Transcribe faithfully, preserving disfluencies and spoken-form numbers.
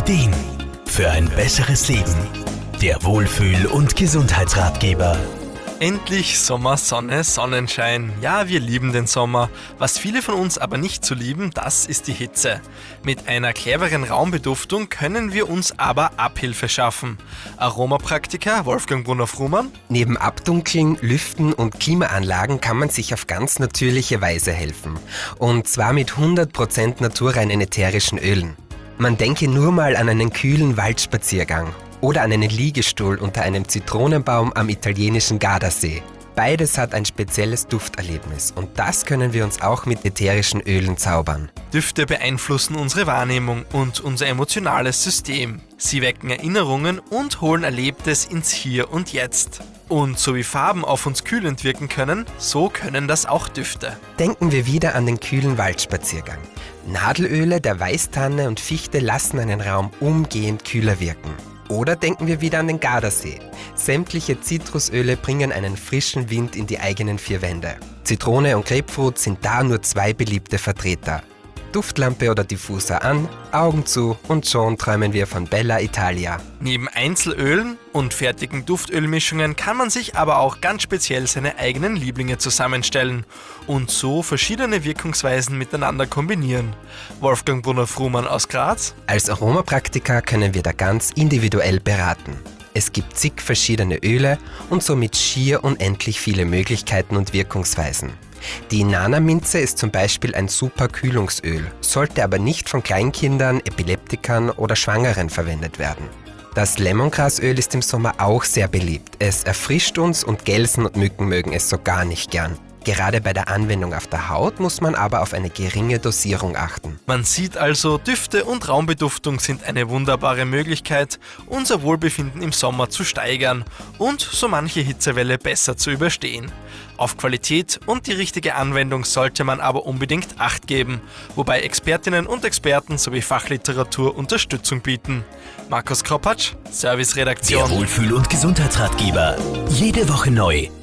Ideen für ein besseres Leben. Der Wohlfühl- und Gesundheitsratgeber. Endlich Sommer, Sonne, Sonnenschein. Ja, wir lieben den Sommer. Was viele von uns aber nicht so lieben, das ist die Hitze. Mit einer cleveren Raumbeduftung können wir uns aber Abhilfe schaffen. Aromapraktiker Wolfgang Brunner-Frumann. Neben Abdunkeln, Lüften und Klimaanlagen kann man sich auf ganz natürliche Weise helfen. Und zwar mit hundert Prozent naturreinen ätherischen Ölen. Man denke nur mal an einen kühlen Waldspaziergang oder an einen Liegestuhl unter einem Zitronenbaum am italienischen Gardasee. Beides hat ein spezielles Dufterlebnis und das können wir uns auch mit ätherischen Ölen zaubern. Düfte beeinflussen unsere Wahrnehmung und unser emotionales System. Sie wecken Erinnerungen und holen Erlebtes ins Hier und Jetzt. Und so wie Farben auf uns kühlend wirken können, so können das auch Düfte. Denken wir wieder an den kühlen Waldspaziergang. Nadelöle der Weißtanne und Fichte lassen einen Raum umgehend kühler wirken. Oder denken wir wieder an den Gardasee. Sämtliche Zitrusöle bringen einen frischen Wind in die eigenen vier Wände. Zitrone und Grapefruit sind da nur zwei beliebte Vertreter. Duftlampe oder Diffuser an, Augen zu und schon träumen wir von Bella Italia. Neben Einzelölen und fertigen Duftölmischungen kann man sich aber auch ganz speziell seine eigenen Lieblinge zusammenstellen und so verschiedene Wirkungsweisen miteinander kombinieren. Wolfgang Brunner-Frumann aus Graz. Als Aromapraktiker können wir da ganz individuell beraten. Es gibt zig verschiedene Öle und somit schier unendlich viele Möglichkeiten und Wirkungsweisen. Die Nana-Minze ist zum Beispiel ein super Kühlungsöl, sollte aber nicht von Kleinkindern, Epileptikern oder Schwangeren verwendet werden. Das Lemongrasöl ist im Sommer auch sehr beliebt. Es erfrischt uns und Gelsen und Mücken mögen es so gar nicht gern. Gerade bei der Anwendung auf der Haut muss man aber auf eine geringe Dosierung achten. Man sieht also, Düfte und Raumbeduftung sind eine wunderbare Möglichkeit, unser Wohlbefinden im Sommer zu steigern und so manche Hitzewelle besser zu überstehen. Auf Qualität und die richtige Anwendung sollte man aber unbedingt Acht geben, wobei Expertinnen und Experten sowie Fachliteratur Unterstützung bieten. Markus Kropatsch, Serviceredaktion. Der Wohlfühl- und Gesundheitsratgeber. Jede Woche neu.